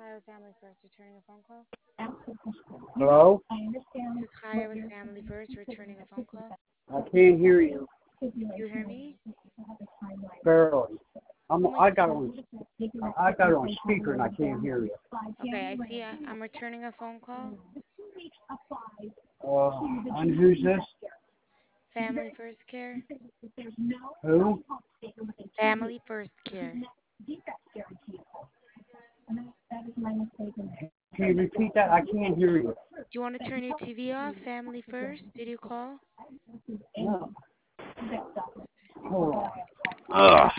Ohio Family First returning a phone call. Hello? This is Chaya with Family First returning a phone call. I can't hear you. You hear me? Barely. Who am I? I got it on speaker and I can't hear you. Okay, I see. I'm returning a phone call. And who's this? Family First Care. Who? Family First Care. Can you repeat that? I can't hear you. Do you want to turn your TV off? Family First. Did you call? No. Hold on. Ugh.